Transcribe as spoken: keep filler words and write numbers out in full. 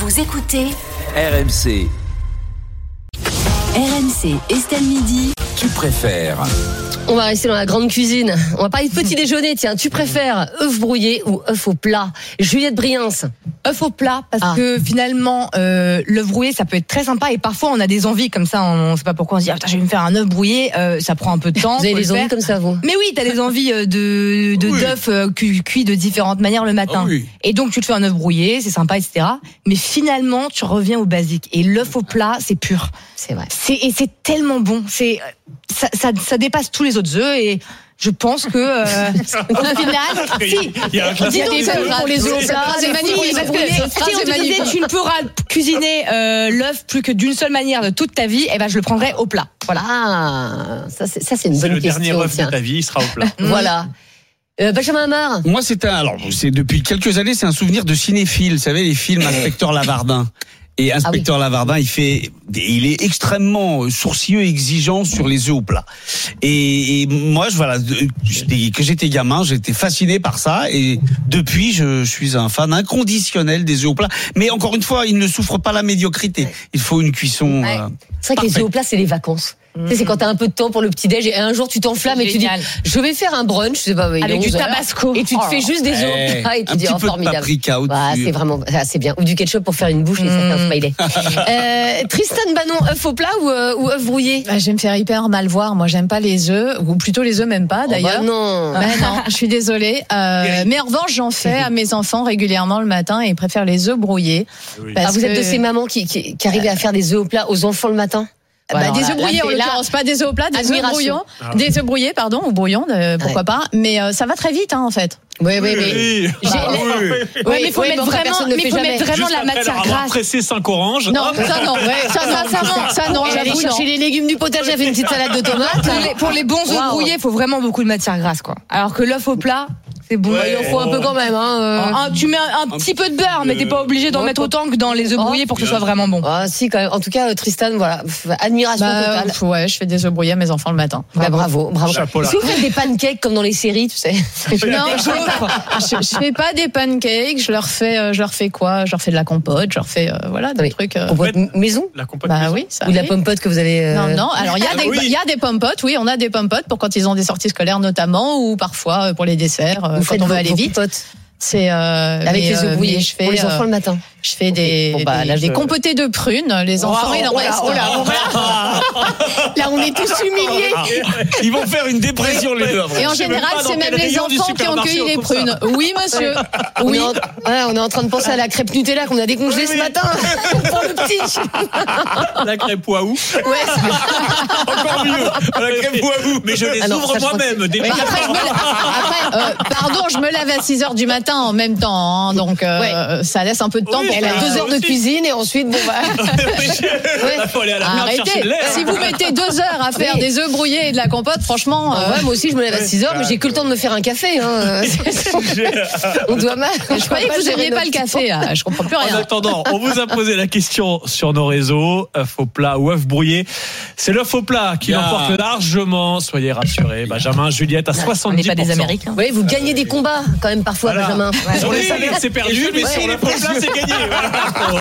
Vous écoutez R M C. R M C, Estelle Midi. Tu préfères? On va rester dans la grande cuisine. On va parler de petit déjeuner. Tiens, tu préfères œufs brouillés ou œufs au plat? Juliette Briens. œuf au plat, parce Ah. que finalement, euh, l'œuf brouillé, ça peut être très sympa. Et parfois, on a des envies comme ça. On ne sait pas pourquoi on se dit, ah, putain, je vais me faire un œuf brouillé. Euh, ça prend un peu de temps. Vous avez faut des le envies faire. comme ça, vous? Mais oui, t'as des envies euh, de, de Oui. d'œufs euh, cu- cuits de différentes manières le matin. Ah oui. Et donc, tu te fais un œuf brouillé, c'est sympa, et cetera. Mais finalement, tu reviens au basique. Et l'œuf au plat, c'est pur. C'est vrai. C'est, et c'est tellement bon. C'est, ça, ça, ça dépasse tous les autres œufs. Et je pense que, euh, au final, si. Il y a un Dis classement donc, des c'est œufs. pour les œufs au plat, c'est c'est magnifique, magnifique. parce Parce que que cette phrase si on est te disait, magnifique. tu ne pourras cuisiner euh, l'œuf plus que d'une seule manière de toute ta vie, eh ben je le prendrai au plat. Voilà. Ah, ça c'est, ça, c'est une C'est bonne le dernier question. œuf tiens. de ta vie, il sera au plat. Voilà. Euh, Benjamin Amar. Moi, c'est un, alors, c'est depuis quelques années, c'est un souvenir de cinéphile. Vous savez, les films Inspecteur Lavardin. Et Inspecteur Lavardin, il fait, il est extrêmement sourcilleux et exigeant sur les œufs au plat. Et, et moi, je, voilà, j'étais- que j'étais gamin, j'étais fasciné par ça. Et depuis, je, je suis un fan inconditionnel des œufs au plat. Mais encore une fois, il ne souffre pas la médiocrité. Il faut une cuisson. Ouais. euh, C'est vrai que les Parfait. œufs au plat, c'est les vacances. Tu sais, c'est quand t'as un peu de temps pour le petit-déj et un jour tu t'enflammes et tu dis, Génial. je vais faire un brunch, je sais pas, il est Avec du onze heures, tabasco. et tu te Oh fais là juste des œufs eh, au plat et tu un dis, petit oh, peu de formidable. paprika au-dessus. Bah, c'est vraiment, ah, c'est bien. Ou du ketchup pour faire une bouche et ça fait un smiley. euh, Tristan Bannon, œuf au plat ou, euh, ou œuf brouillé? Bah, je vais me faire hyper mal voir. Moi, j'aime pas les œufs, ou plutôt les œufs même pas d'ailleurs. Oh bah non. Bah non, je suis désolée. Euh, mais en revanche, j'en fais à mes enfants régulièrement le matin et ils préfèrent les œufs brouillés. Oui. Parce Ah, vous êtes que- de ces mamans qui, qui, qui arrivent à faire des œufs au plat aux enfants le matin? Bah, Alors des là, œufs brouillés là, en c'est- là, l'occurrence, pas des œufs au plat, des œufs Admiration. brouillons, Ah. des œufs brouillés, pardon, ou brouillons, de- pourquoi Ouais. pas. Mais euh, ça va très vite, hein, en fait. Oui, oui, mais. Oui. J'ai- Ah oui. Ouais, mais il faut oui, mettre enfin, vraiment, personne ne le mais fait faut jamais. mettre vraiment Juste de la après matière leur avoir grasse. pressé cinq oranges. Non, hop. ça non, ça non, ça non, Pour aller j'avoue, non. chercher les légumes du potager, elle fait une petite salade de tomates. Pour les, pour les bons œufs Waouh. brouillés, il faut vraiment beaucoup de matière grasse, quoi. Alors que l'œuf au plat, c'est bon. Ouais. Il en faut un peu quand même, hein. euh. Un- tu mets un, un petit peu de beurre, mais t'es pas obligé d'en Ouais, mettre pas- autant que dans les œufs Oh, brouillés pour que ce soit vraiment bon. Ah, si, quand même. En tout cas, euh, Tristan, voilà. Pff, Admiration Bah, totale. pff, ouais, je fais des œufs brouillés à mes enfants le matin. Bah, bravo, bravo. Chapeau là. Est-ce que vous faites des pancakes comme dans les séries, tu sais? Non, je fais pas, je, je fais pas des pancakes, je leur fais, euh, je leur fais quoi? Je leur fais de la compote, je leur fais, euh, voilà, des Oui. trucs. euh, Compote maison? La compote Bah maison. oui, ça Ou de la arrive. pompote que vous avez. euh, Non, non. Alors, il y a Ah des, oui. il y a des pompotes, oui, on a des pompotes pour quand ils ont des sorties scolaires notamment, ou parfois euh, pour les desserts, euh, Vous quand faites on veut vos- aller vos vite. compotes C'est, euh, avec mais, les euh, œufs brouillés mais je fais, pour les euh, enfants le matin. je fais des, Bon, bah, des, là, je- des compotés de prunes, les enfants, il en oh là, reste. oh là, oh là. Là, on est tous humiliés. Ils vont faire une dépression, les deux. Et en Je sais même général, pas dans c'est même quel les rayon du enfants qui ont supermarché cueilli on les trouve ça. prunes. Oui, monsieur. On, Oui. est en, ouais, on est en train de penser à la crêpe Nutella qu'on a décongelée ce matin pour le petit. La crêpe Waouh. Ouais. Encore mieux. La crêpe Waouh. Mais je les Ah non, ouvre ça, je moi-même. Des Mais après, je me lève- après, euh, pardon, je me lève à six heures du matin en même temps, hein, donc euh, ça laisse un peu de temps Oui, pour Elle a Ah, deux heures de aussi. cuisine et ensuite, bon, bah. Il faut aller à la mer chercher Arrêtez. de l'air. Si vous mettez deux heures à faire Oui. des œufs brouillés et de la compote, franchement, Ah euh, ouais, moi aussi, je me lève à six heures, mais j'ai que le temps de me faire un café. Hein. On doit mal. je croyais que vous n'aimiez pas le café. Là. Je comprends plus En rien. attendant, on vous a posé la question sur nos réseaux, œuf au plat ou œuf brouillé. C'est l'œuf au plat qui Bien. l'emporte largement, soyez rassurés. Benjamin, Juliette à On n'est soixante-dix pour cent. pas des Américains. Oui, vous gagnez des combats quand même parfois, Voilà. Benjamin. Sur les salaires, c'est perdu, mais Ouais. sur l'œuf au plat, c'est gagné. Voilà.